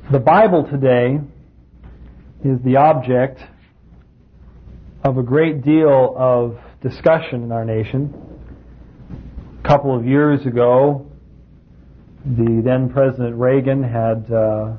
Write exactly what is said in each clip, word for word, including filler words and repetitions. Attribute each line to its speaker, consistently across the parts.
Speaker 1: The Bible today is the object of a great deal of discussion in our nation. A couple of years ago, the then President Reagan had uh,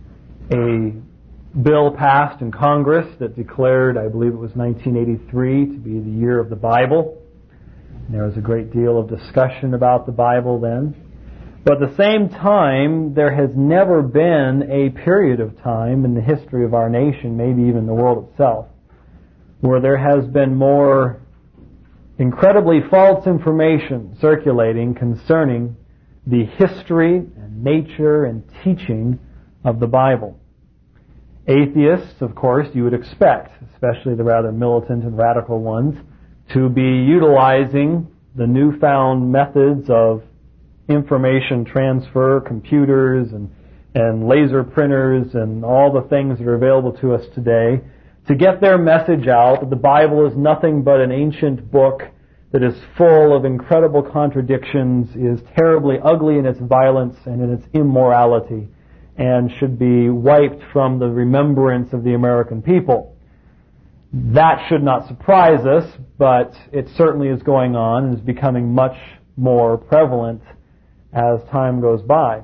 Speaker 1: a bill passed in Congress that declared, I believe it was nineteen eighty-three, to be the year of the Bible. And there was a great deal of discussion about the Bible then. But at the same time, there has never been a period of time in the history of our nation, maybe even the world itself, where there has been more incredibly false information circulating concerning the history and nature and teaching of the Bible. Atheists, of course, you would expect, especially the rather militant and radical ones, to be utilizing the newfound methods of information transfer, computers and, and laser printers and all the things that are available to us today to get their message out that the Bible is nothing but an ancient book that is full of incredible contradictions, is terribly ugly in its violence and in its immorality, and should be wiped from the remembrance of the American people. That should not surprise us, but it certainly is going on and is becoming much more prevalent as time goes by.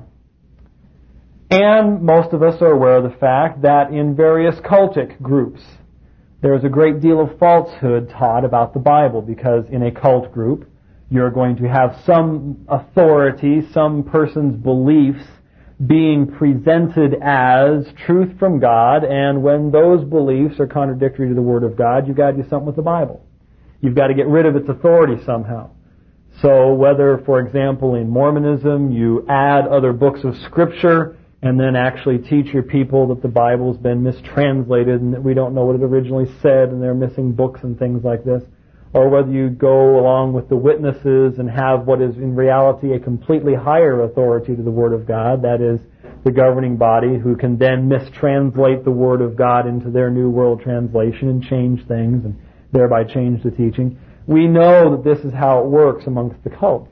Speaker 1: And most of us are aware of the fact that in various cultic groups there's a great deal of falsehood taught about the Bible, because in a cult group you're going to have some authority, some person's beliefs being presented as truth from God, and when those beliefs are contradictory to the Word of God, you've got to do something with the Bible. You've got to get rid of its authority somehow. So whether, for example, in Mormonism you add other books of Scripture and then actually teach your people that the Bible's been mistranslated and that we don't know what it originally said and they're missing books and things like this, or whether you go along with the witnesses and have what is in reality a completely higher authority to the Word of God, that is, the governing body, who can then mistranslate the Word of God into their New World Translation and change things and thereby change the teaching. We know that this is how it works amongst the cults.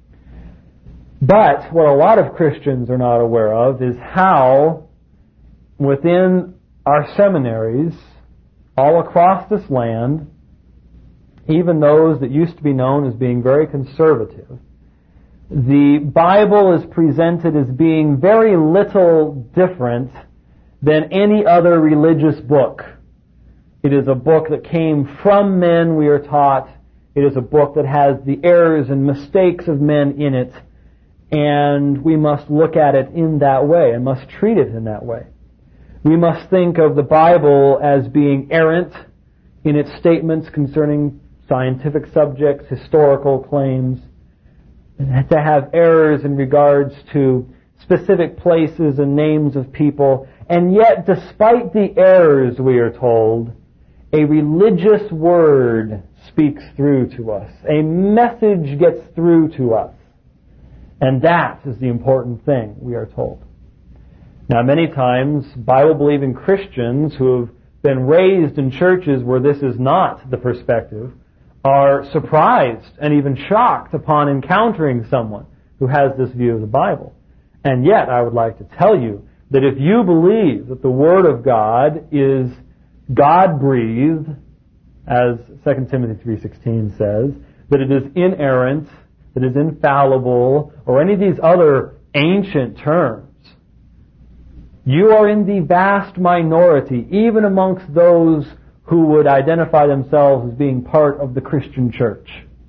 Speaker 1: But what a lot of Christians are not aware of is how within our seminaries all across this land, even those that used to be known as being very conservative, the Bible is presented as being very little different than any other religious book. It is a book that came from men, we are taught. It is a book that has the errors and mistakes of men in it, and we must look at it in that way and must treat it in that way. We must think of the Bible as being errant in its statements concerning scientific subjects, historical claims, and to have errors in regards to specific places and names of people. And yet, despite the errors, we are told, a religious word speaks through to us. A message gets through to us. And that is the important thing, we are told. Now, many times, Bible-believing Christians who have been raised in churches where this is not the perspective are surprised and even shocked upon encountering someone who has this view of the Bible. And yet, I would like to tell you that if you believe that the Word of God is God-breathed, as Second Timothy three sixteen says, that it is inerrant, that it is infallible, or any of these other ancient terms, you are in the vast minority, even amongst those who would identify themselves as being part of the Christian church.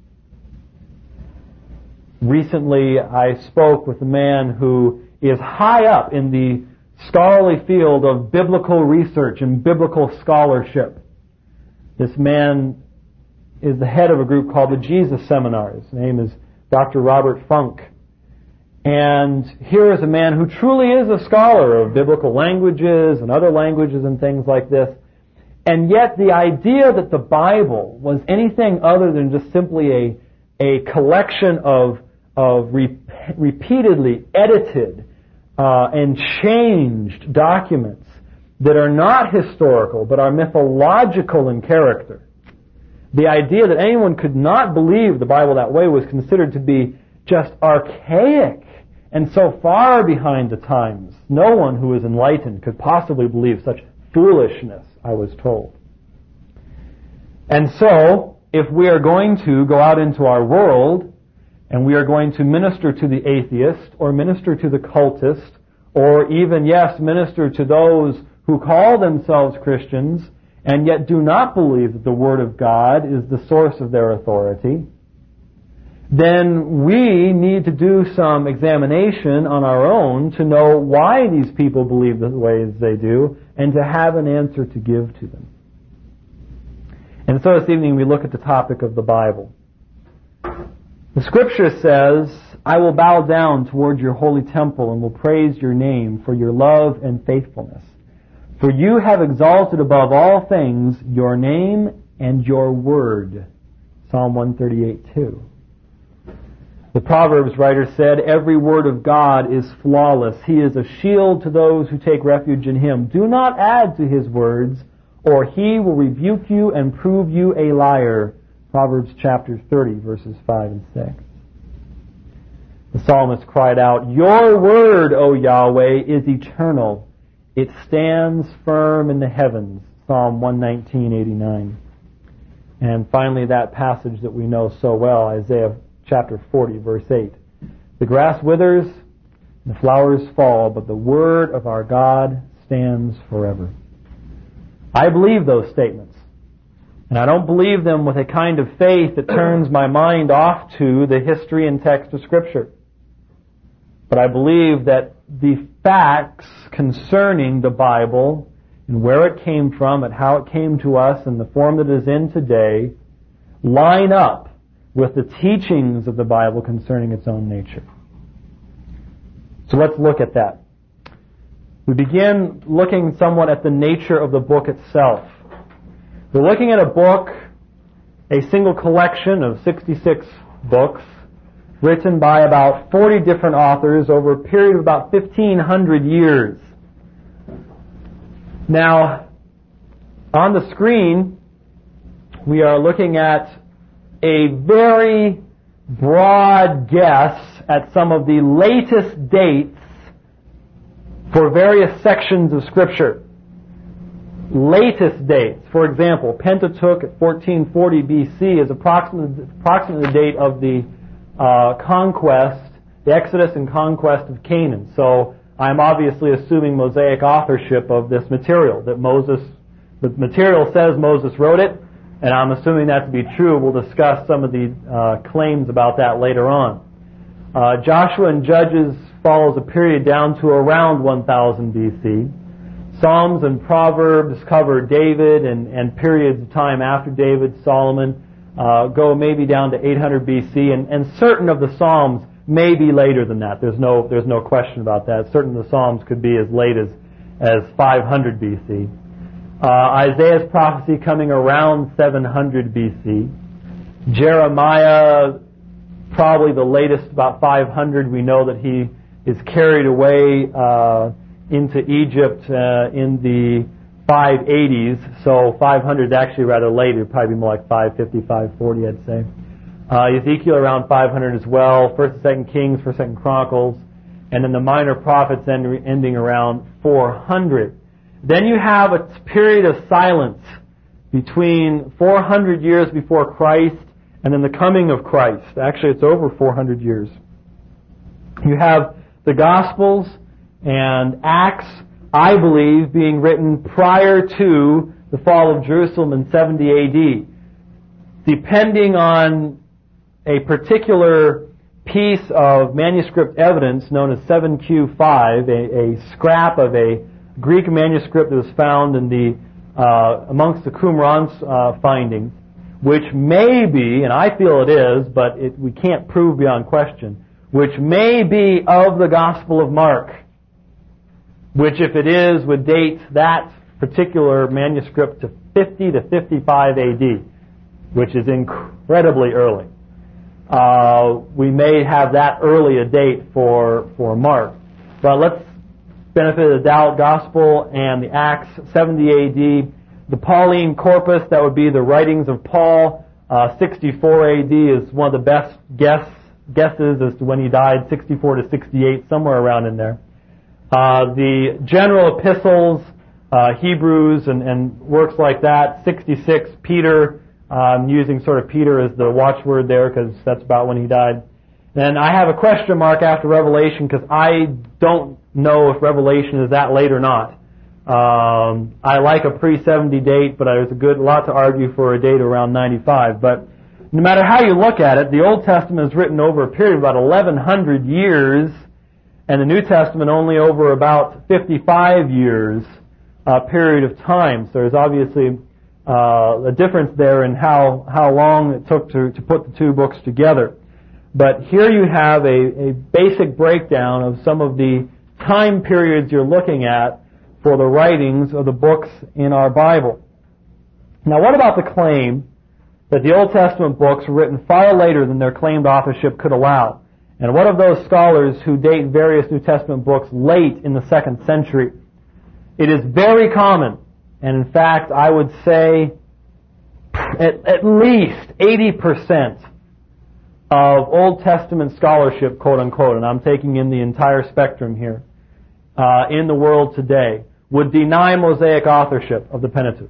Speaker 1: Recently, I spoke with a man who is high up in the scholarly field of biblical research and biblical scholarship. This man is the head of a group called the Jesus Seminars. His name is Doctor Robert Funk. And here is a man who truly is a scholar of biblical languages and other languages and things like this. And yet the idea that the Bible was anything other than just simply a, a collection of, of re- repeatedly edited uh, and changed documents that are not historical but are mythological in character, the idea that anyone could not believe the Bible that way was considered to be just archaic and so far behind the times. No one who is enlightened could possibly believe such foolishness, I was told. And so, if we are going to go out into our world, and we are going to minister to the atheist, or minister to the cultist, or even, yes, minister to those who call themselves Christians, and yet do not believe that the Word of God is the source of their authority, then we need to do some examination on our own to know why these people believe the ways they do, and to have an answer to give to them. And so this evening we look at the topic of the Bible. The Scripture says, I will bow down toward your holy temple and will praise your name for your love and faithfulness. For you have exalted above all things your name and your word. Psalm one thirty-eight two. The Proverbs writer said, every word of God is flawless. He is a shield to those who take refuge in Him. Do not add to His words, or He will rebuke you and prove you a liar. Proverbs chapter thirty, verses five and six. The psalmist cried out, your word, O Yahweh, is eternal. It stands firm in the heavens. Psalm one nineteen, eighty-nine. And finally, that passage that we know so well, Isaiah chapter forty, verse eight. The grass withers, the flowers fall, but the word of our God stands forever. I believe those statements. And I don't believe them with a kind of faith that turns my mind off to the history and text of Scripture. But I believe that the facts concerning the Bible and where it came from and how it came to us and the form that it is in today line up with the teachings of the Bible concerning its own nature. So let's look at that. We begin looking somewhat at the nature of the book itself. We're looking at a book, a single collection of sixty-six books, written by about forty different authors over a period of about fifteen hundred years. Now, on the screen, we are looking at a very broad guess at some of the latest dates for various sections of Scripture. Latest dates. For example, Pentateuch at fourteen forty B C is approximately, approximately the date of the uh, conquest, the Exodus and conquest of Canaan. So I'm obviously assuming Mosaic authorship of this material, that Moses, the material says Moses wrote it, and I'm assuming that to be true. We'll discuss some of the uh, claims about that later on. Uh, Joshua and Judges follows a period down to around one thousand B C. Psalms and Proverbs cover David and, and periods of time after David, Solomon, uh, go maybe down to eight hundred B C, and, and certain of the Psalms may be later than that. There's no there's no question about that. Certain of the Psalms could be as late as, as five hundred B C. Uh, Isaiah's prophecy coming around seven hundred B C. Jeremiah, probably the latest, about five hundred. We know that he is carried away uh, into Egypt uh, in the five eighties, so five hundred is actually rather late. It would probably be more like five fifty, five forty, I'd say. Uh, Ezekiel around five hundred as well, First and Second Kings, First and Second Chronicles, and then the minor prophets end, ending around four hundred. Then you have a period of silence between four hundred years before Christ and then the coming of Christ. Actually, it's over four hundred years. You have the Gospels and Acts, I believe, being written prior to the fall of Jerusalem in seventy A D. Depending on a particular piece of manuscript evidence known as seven Q five, a, a scrap of a Greek manuscript that was found in the uh, amongst the Qumran's uh, findings, which may be, and I feel it is, but it, we can't prove beyond question, which may be of the Gospel of Mark, which, if it is, would date that particular manuscript to fifty to fifty-five A D, which is incredibly early. Uh, we may have that early a date for, for Mark. But let's benefit of the doubt, Gospel and the Acts, seventy A D. The Pauline corpus, that would be the writings of Paul, uh, sixty-four A D is one of the best guess guesses as to when he died, sixty-four to sixty-eight, somewhere around in there. Uh, the general epistles, uh, Hebrews and, and works like that, sixty-six, Peter, I'm using sort of Peter as the watchword there because that's about when he died. And I have a question mark after Revelation because I don't know if Revelation is that late or not. Um, I like a pre seventy date, but there's a good lot to argue for a date around ninety-five. But no matter how you look at it, the Old Testament is written over a period of about eleven hundred years, and the New Testament only over about fifty-five years uh, period of time. So there's obviously uh, a difference there in how, how long it took to, to put the two books together. But here you have a, a basic breakdown of some of the time periods you're looking at for the writings of the books in our Bible. Now, what about the claim that the Old Testament books were written far later than their claimed authorship could allow? And what of those scholars who date various New Testament books late in the second century? It is very common, and in fact, I would say at, at least eighty percent of Old Testament scholarship, quote unquote, and I'm taking in the entire spectrum here, uh, in the world today, would deny Mosaic authorship of the Pentateuch.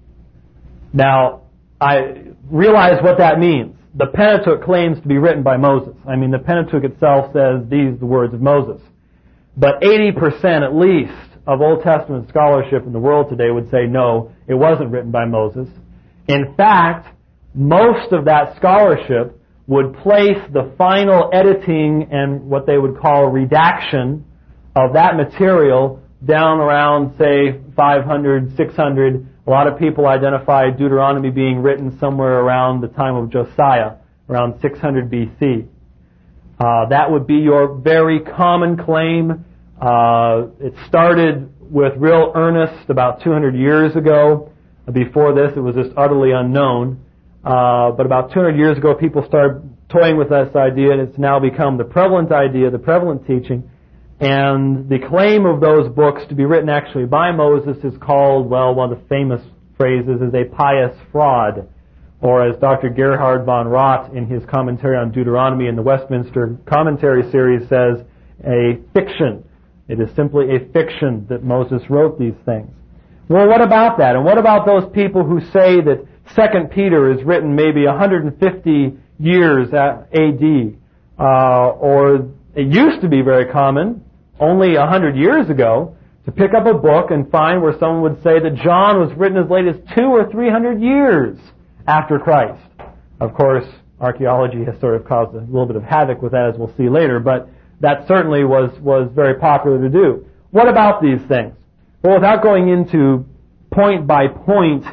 Speaker 1: Now, I realize what that means. The Pentateuch claims to be written by Moses. I mean, the Pentateuch itself says these are the words of Moses. But eighty percent at least of Old Testament scholarship in the world today would say, no, it wasn't written by Moses. In fact, most of that scholarship would place the final editing and what they would call redaction of that material down around, say, five hundred, six hundred. A lot of people identify Deuteronomy being written somewhere around the time of Josiah, around six hundred B C. Uh, that would be your very common claim. Uh, it started with real earnest about two hundred years ago. Before this, it was just utterly unknown. Uh, but about two hundred years ago, people started toying with this idea, and it's now become the prevalent idea, the prevalent teaching. And the claim of those books to be written actually by Moses is called, well, one of the famous phrases is a pious fraud. Or as Doctor Gerhard von Rott in his commentary on Deuteronomy in the Westminster Commentary Series says, a fiction. It is simply a fiction that Moses wrote these things. Well, what about that? And what about those people who say that Second Peter is written maybe one hundred fifty years A D? Uh, or it used to be very common, only one hundred years ago, to pick up a book and find where someone would say that John was written as late as two or three hundred years after Christ. Of course, archaeology has sort of caused a little bit of havoc with that, as we'll see later, but that certainly was, was very popular to do. What about these things? Well, without going into point-by-point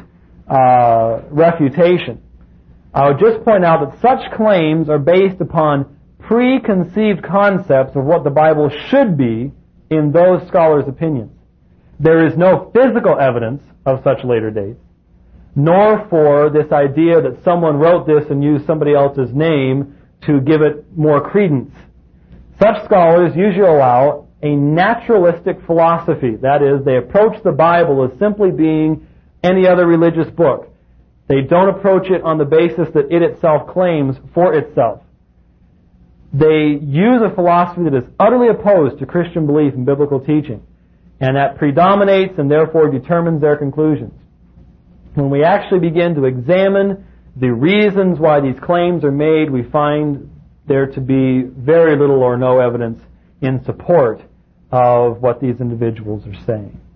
Speaker 1: uh, refutation, I would just point out that such claims are based upon preconceived concepts of what the Bible should be in those scholars' opinions. There is no physical evidence of such later dates, nor for this idea that someone wrote this and used somebody else's name to give it more credence. Such scholars usually allow a naturalistic philosophy. That is, they approach the Bible as simply being any other religious book. They don't approach it on the basis that it itself claims for itself. They use a philosophy that is utterly opposed to Christian belief and biblical teaching, and that predominates and therefore determines their conclusions. When we actually begin to examine the reasons why these claims are made, we find there to be very little or no evidence in support of what these individuals are saying.